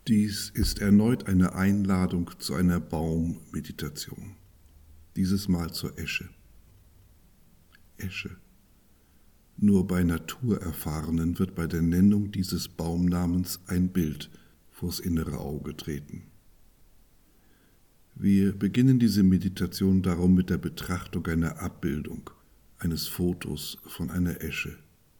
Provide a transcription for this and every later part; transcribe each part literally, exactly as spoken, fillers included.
Dies ist erneut eine Einladung zu einer Baummeditation, dieses Mal zur Esche. Esche. Nur bei Naturerfahrenen wird bei der Nennung dieses Baumnamens ein Bild vors innere Auge treten. Wir beginnen diese Meditation darum mit der Betrachtung einer Abbildung, eines Fotos von einer Esche.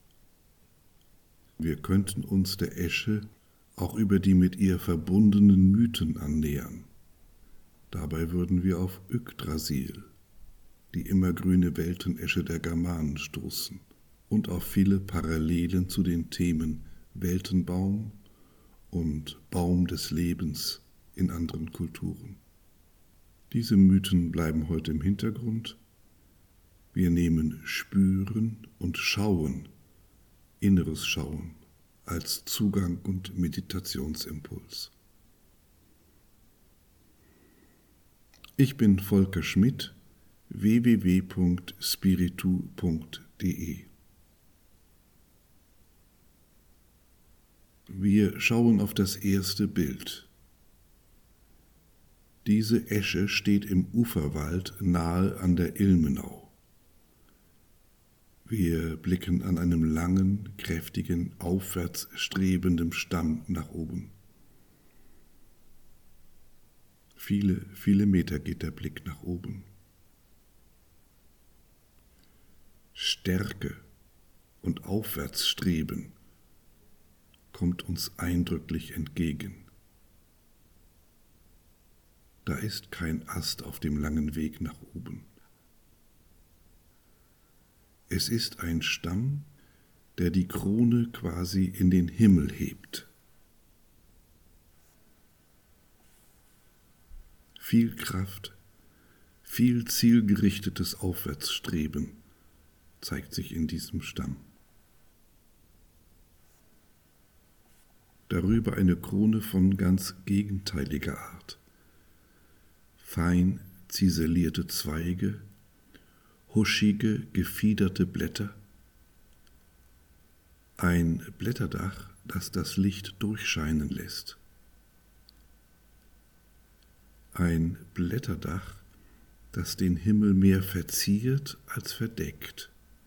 Wir könnten uns der Esche auch über die mit ihr verbundenen Mythen annähern. Dabei würden wir auf Yggdrasil, die immergrüne Weltenesche der Germanen, stoßen und auf viele Parallelen zu den Themen Weltenbaum und Baum des Lebens in anderen Kulturen. Diese Mythen bleiben heute im Hintergrund. Wir nehmen Spüren und Schauen, inneres Schauen, als Zugang und Meditationsimpuls. Ich bin Volker Schmidt, w w w punkt spiritu punkt d e. Wir schauen auf das erste Bild. Diese Esche steht im Uferwald nahe an der Ilmenau. Wir blicken an einem langen, kräftigen, aufwärts strebenden Stamm nach oben. Viele, viele Meter geht der Blick nach oben. Stärke und Aufwärtsstreben kommt uns eindrücklich entgegen. Da ist kein Ast auf dem langen Weg nach oben. Es ist ein Stamm, der die Krone quasi in den Himmel hebt. Viel Kraft, viel zielgerichtetes Aufwärtsstreben zeigt sich in diesem Stamm. Darüber eine Krone von ganz gegenteiliger Art. Fein ziselierte Zweige, huschige, gefiederte Blätter, ein Blätterdach, das das Licht durchscheinen lässt. Ein Blätterdach, das den Himmel mehr verziert als verdeckt.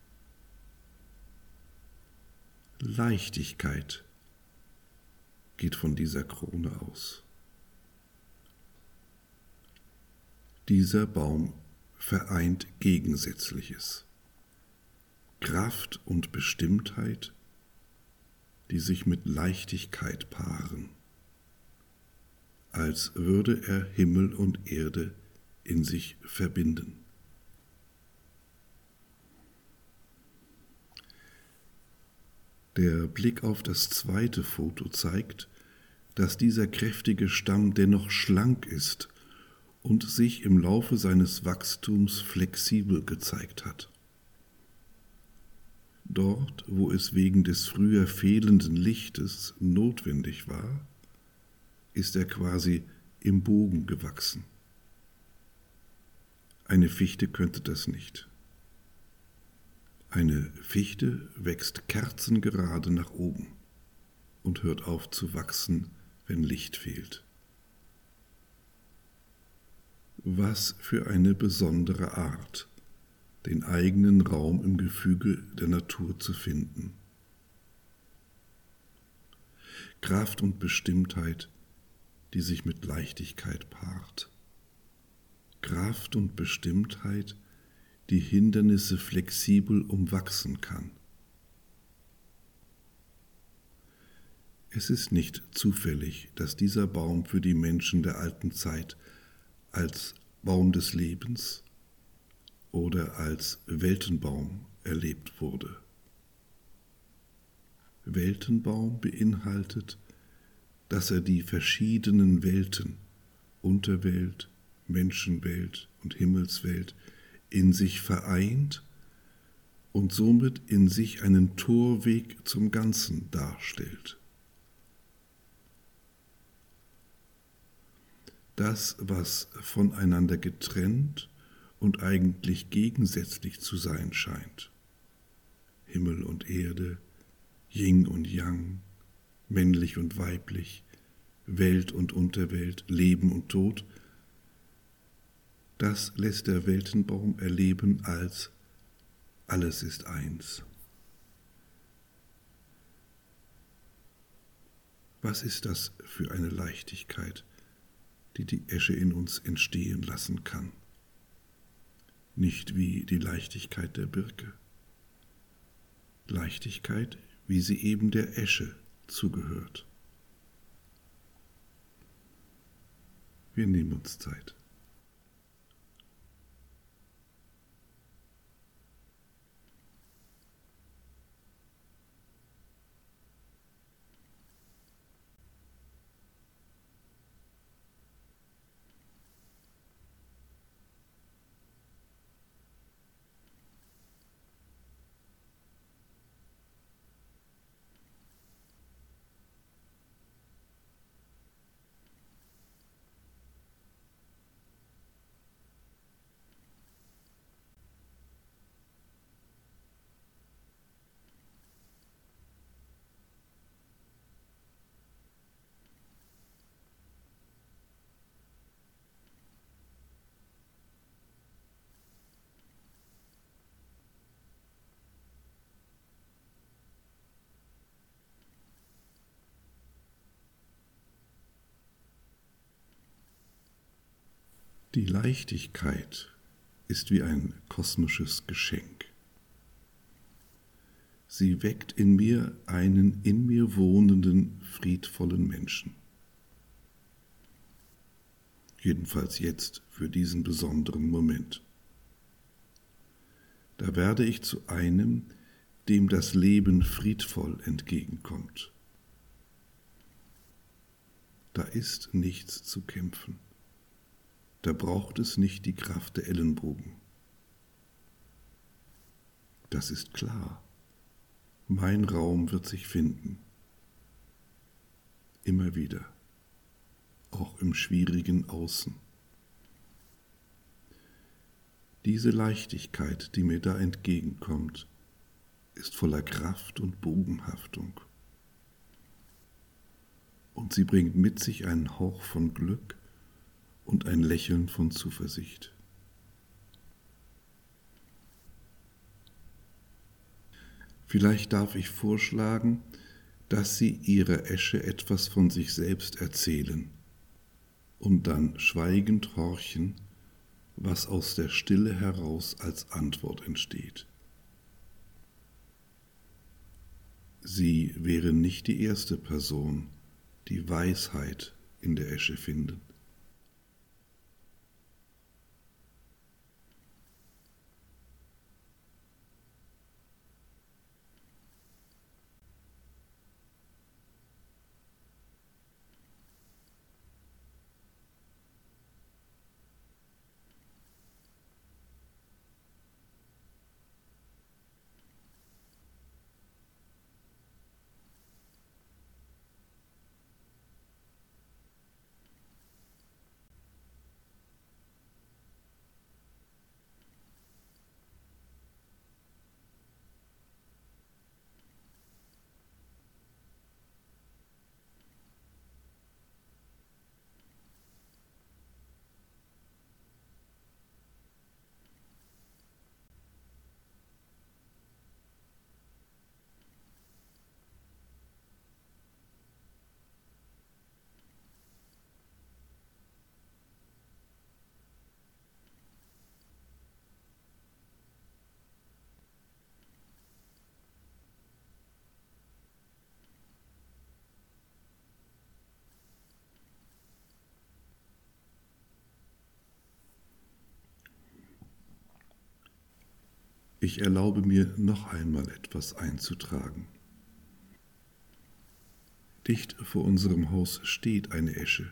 Leichtigkeit geht von dieser Krone aus. Dieser Baum vereint Gegensätzliches. Kraft und Bestimmtheit, die sich mit Leichtigkeit paaren, als würde er Himmel und Erde in sich verbinden. Der Blick auf das zweite Foto zeigt, dass dieser kräftige Stamm dennoch schlank ist und sich im Laufe seines Wachstums flexibel gezeigt hat. Dort, wo es wegen des früher fehlenden Lichtes notwendig war, ist er quasi im Bogen gewachsen. Eine Fichte könnte das nicht. Eine Fichte wächst kerzengerade nach oben und hört auf zu wachsen, wenn Licht fehlt. Was für eine besondere Art, den eigenen Raum im Gefüge der Natur zu finden. Kraft und Bestimmtheit, die sich mit Leichtigkeit paart. Kraft und Bestimmtheit, die Hindernisse flexibel umwachsen kann. Es ist nicht zufällig, dass dieser Baum für die Menschen der alten Zeit als Baum des Lebens oder als Weltenbaum erlebt wurde. Weltenbaum beinhaltet, dass er die verschiedenen Welten, Unterwelt, Menschenwelt und Himmelswelt, in sich vereint und somit in sich einen Torweg zum Ganzen darstellt. Das, was voneinander getrennt und eigentlich gegensätzlich zu sein scheint, Himmel und Erde, Yin und Yang, männlich und weiblich, Welt und Unterwelt, Leben und Tod, das lässt der Weltenbaum erleben als alles ist eins. Was ist das für eine Leichtigkeit, die die Esche in uns entstehen lassen kann? Nicht wie die Leichtigkeit der Birke. Leichtigkeit, wie sie eben der Esche zugehört. Wir nehmen uns Zeit. Die Leichtigkeit ist wie ein kosmisches Geschenk. Sie weckt in mir einen in mir wohnenden, friedvollen Menschen. Jedenfalls jetzt für diesen besonderen Moment. Da werde ich zu einem, dem das Leben friedvoll entgegenkommt. Da ist nichts zu kämpfen. Da braucht es nicht die Kraft der Ellenbogen. Das ist klar. Mein Raum wird sich finden. Immer wieder. Auch im schwierigen Außen. Diese Leichtigkeit, die mir da entgegenkommt, ist voller Kraft und Bogenhaftung. Und sie bringt mit sich einen Hauch von Glück und ein Lächeln von Zuversicht. Vielleicht darf ich vorschlagen, dass Sie Ihrer Esche etwas von sich selbst erzählen und dann schweigend horchen, was aus der Stille heraus als Antwort entsteht. Sie wären nicht die erste Person, die Weisheit in der Esche findet. Ich erlaube mir, noch einmal etwas einzutragen. Dicht vor unserem Haus steht eine Esche.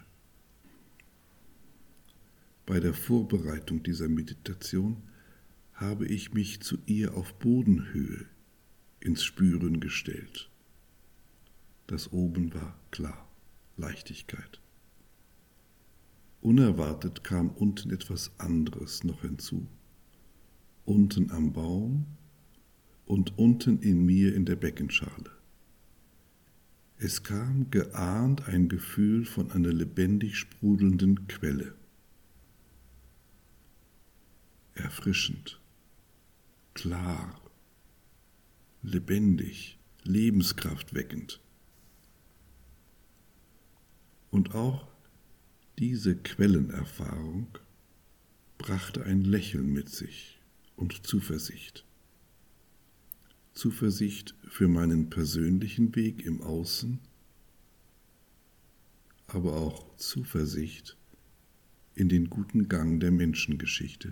Bei der Vorbereitung dieser Meditation habe ich mich zu ihr auf Bodenhöhe ins Spüren gestellt. Das Oben war klar, Leichtigkeit. Unerwartet kam unten etwas anderes noch hinzu. Unten am Baum und unten in mir in der Beckenschale. Es kam geahnt ein Gefühl von einer lebendig sprudelnden Quelle. Erfrischend, klar, lebendig, lebenskraftweckend. Und auch diese Quellenerfahrung brachte ein Lächeln mit sich und Zuversicht. Zuversicht für meinen persönlichen Weg im Außen, aber auch Zuversicht in den guten Gang der Menschengeschichte.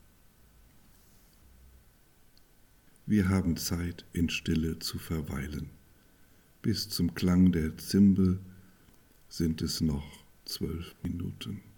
Wir haben Zeit, in Stille zu verweilen. Bis zum Klang der Zimbel sind es noch zwölf Minuten.